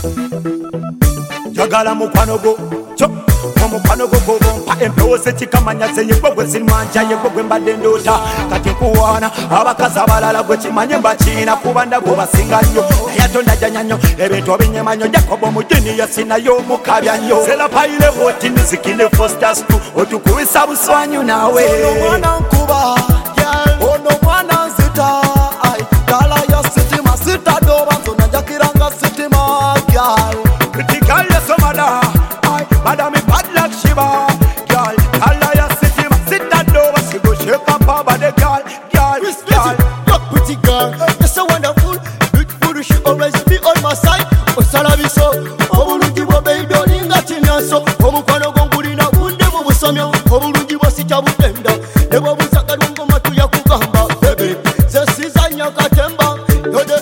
Jagala mukwano go chop omukwano go gobompa empewo sekikamanya zenyegwe gwe zimanja yegwe gwe mbadde ndoota kati nkuwaana abakazi abalala gwe kimanye mbakina kuba ndago basinga nnyo naye atonda janya nnyo ebintu obinyemanyo Jacobo mujini yasinayo omukabya nnyo serapaire otini zikine fosters tu otukuwisa buswanyu nawe ono mwana nkuba ono mwana nzita dala ya sitima sita doba nzona njakiranga sitima gyal critical yesomada madam bad like Shiva girl kala ya sitima sita doba she go shake up her body girl look pretty girl you're so wonderful beautiful she always be on my side osalabiso obulungi bwo baby olinga kinyaso omukwano gongulina gunde mu busomyo obulungi bwo sikya butenda nebo buzagalwa ngoma tuya kugamba baby zesizanya katemba yode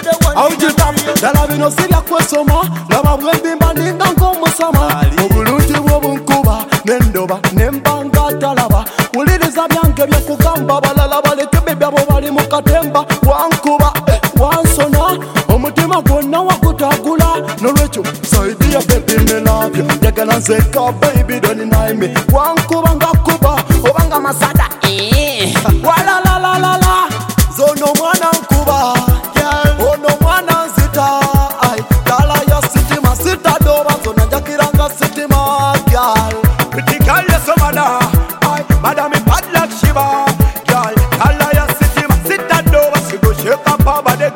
one dala bino sirya kwesoma laba bwembimba ninga ng'omusama obulungi bwo bunkuba nendoba nembanga talaba wuliriza byange byekugamba balala baleke bebyabo bali mu katemba wankuba wansona omutima gwonna wakutagula nolwekyo saidia bebi nelabyo njagala nzeka baby doninayime wankuba nga kuba obanga masada walalalalala zono mwana nkuba ono mwana nzita dala ya sitima sita doba zona njakiranga sitima gyal critical yesomada madam bad like Shiva girl kala ya sitima sita doba she go shake up her body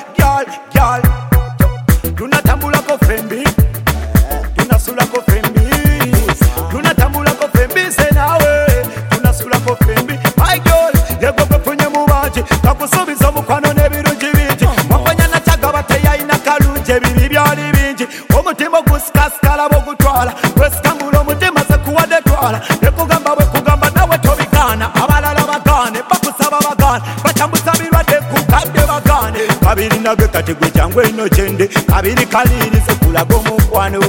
girl tunatambula ko fembi tunasula ko fembi tunatambula ko fembi senawe tunasula ko fembi my girl yego kwenye mubaji takusubiza omukwano n'ebirungi bingi wafanya na chagaba teyaina kalungi bibi byali bingi omutima gusikasukala bogutwala wesikambula omutima sekuwadde twala nekugamba bwekugamba nawe tobikaana abalala bagaane bakusaba bagaane batambuza birwadde kukadde bagaane kabiri nage kati gwe jangu eno kyende kabiri kalirize kulaga omukwano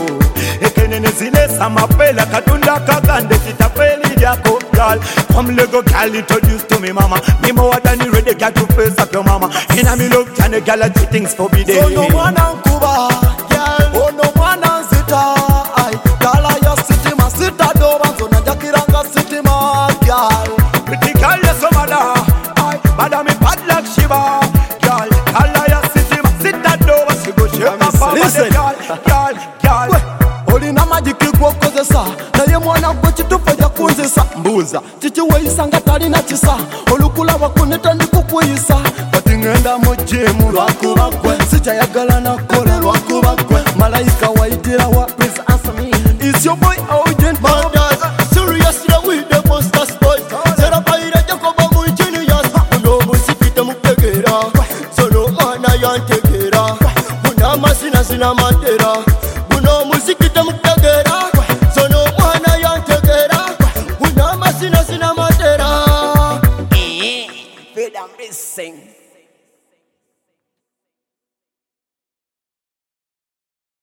ekenene zinesa mapela katunda kagande kitapeli lyako girl come lego girl introduce to me mama me more than you ready girl to face up your mama in a me love channel girl I do things forbidden ono mwana nkuba ono mwana nzita dala ya sitima sita doba nzona njakiranga sitima gyal critical yesomada madam bad like Shiva girl kala ya sitima sita doba she go shake up her body girl olina magiki gwokozesa naye mwana gwe kitufu jakunzisa mbuuza kikiweyisa nga talina kisa olukulaba kuneta ndikukwiyisa kati ngenda mu jimu lwakuba gwe sikyayagala nakola lwakuba gwe malayika wayitira wa please answer me is your boy urgent mothers seriously with the monsters boys serapaire Jacobo mujinius uno musikite mutegera sono mwana yantegera muna masina sina matera uno musikite mutegera sono mwana yantegera una masina sina matera Feel I'm missing.